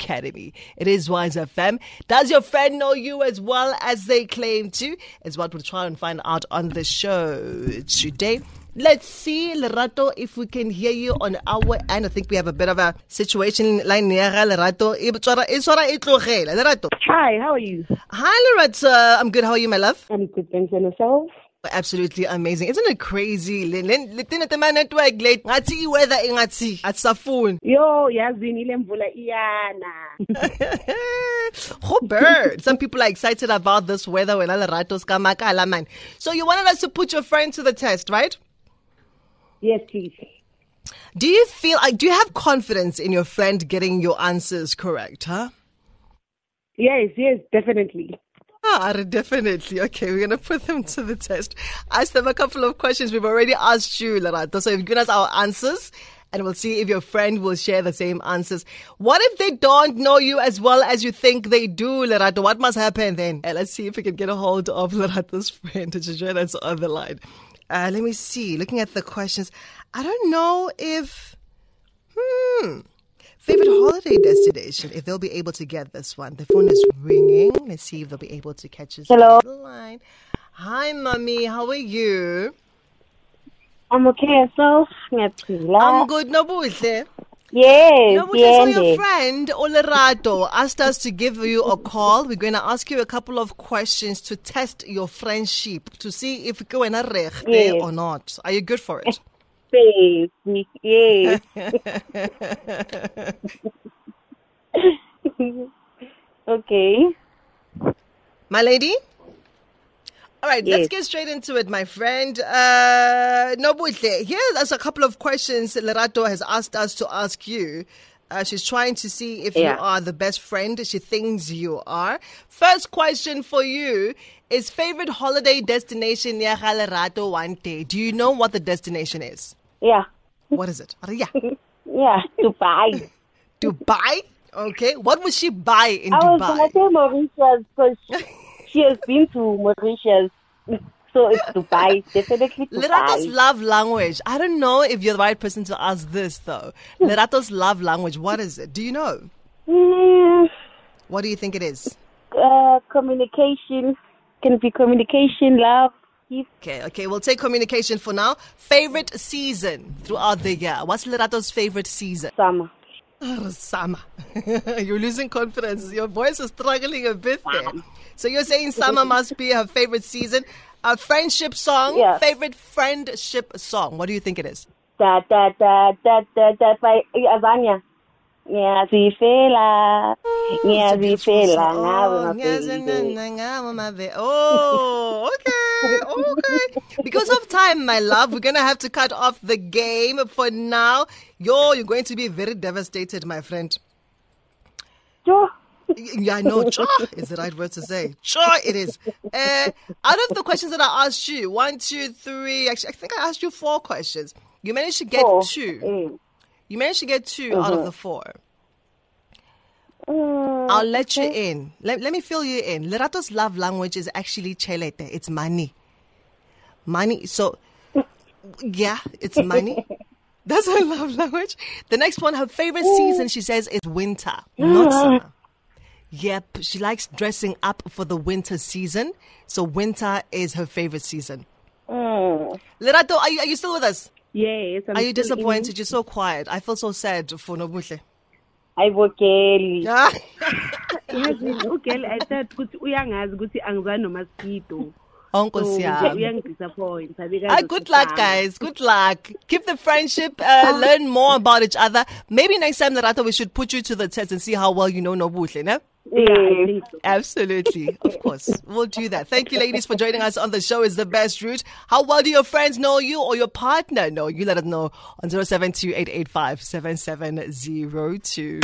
Academy. It is Wise FM. Does your friend know you as well as they claim to? Is what we'll try and find out on the show today. Let's see, Lerato, if we can hear you on our end. I think we have a bit of a situation line near Lerato. Lerato. Hi, how are you? Hi, Lerato. I'm good. How are you, my love? I'm good, thanks. And yourself? Absolutely amazing. Isn't it crazy? Network late. Ngati weather ingati at Safun. Yo, yazini ile mvula iyana. Bird. Some people are excited about this weather when Leratos kamakala man. So you wanted us to put your friend to the test, right? Yes, please. Do you have confidence in your friend getting your answers correct, huh? Yes, definitely. Definitely. Okay, we're going to put them to the test. Ask them a couple of questions we've already asked you, Lerato. So you've given us our answers, and we'll see if your friend will share the same answers. What if they don't know you as well as you think they do, Lerato? What must happen then? Let's see if we can get a hold of Lerato's friend to join us on the line. Let me see. Looking at the questions, I don't know if... Favorite holiday destination, if they'll be able to get this one. The phone is ringing. Let's see if they'll be able to catch us Hello. on the line. Hi, Mommy. How are you? I'm okay, so I'm good. Nobuhle. Yes, So your friend, Lerato, asked us to give you a call. We're going to ask you a couple of questions to test your friendship, to see if you're going to or not. Are you good for it? Yes. Okay. My lady? All right, Yes. Let's get straight into it, my friend. Nobuhle, here's a couple of questions Lerato has asked us to ask you. She's trying to see if you are the best friend she thinks you are. First question for you is favorite holiday destination near Lerato one day. Do you know what the destination is? Yeah. What is it? Yeah, Dubai. Dubai? Okay. What would she buy in I was Dubai? going to say Mauritius because she has been to Mauritius. So it's Dubai, definitely Dubai. Lerato's love language. I don't know if you're the right person to ask this, though. Lerato's love language, what is it? Do you know? What do you think it is? Communication. Can be communication, love. Okay, we'll take communication for now. Favorite season throughout the year? What's Lerato's favorite season? Summer. Summer. You're losing confidence. Your voice is struggling a bit there. So you're saying summer must be her favorite season. A friendship song? Yeah. Favorite friendship song? What do you think it is? Da by Azania. Ngiyazifela ngawe mabheki. Oh, okay. Because of time, my love, we're going to have to cut off the game for now. You're going to be very devastated, my friend. Sure. Yeah, I know. Cha is the right word to say. Cha, it is. Out of the questions that I asked you, 1, 2, 3, actually, I think I asked you 4 questions. You managed to get 2. You managed to get 2 out of the 4. I'll let you in. Let me fill you in. Lerato's love language is actually chelete. It's money. Money. So, yeah, it's money. That's her love language. The next one, her favorite season, she says, is winter, not summer. Yep, she likes dressing up for the winter season. So winter is her favorite season. Lerato, are you still with us? Yes. Are you disappointed? You're so quiet. I feel so sad for Nobuhle. Ayibokeli. Ugel I said ukuthi uyangazi ukuthi angizani noMasito. Uncle Siam. Uyangidisappoint. Good luck, guys. Good luck. Keep the friendship. Learn more about each other. Maybe next time, Lerato, we should put you to the test and see how well you know Nobuhle, no? Yeah, I think so. Absolutely. Of course. We'll do that. Thank you, ladies, for joining us on the show. Is the best route. How well do your friends know you or your partner know you? Let us know on 072-885-7702.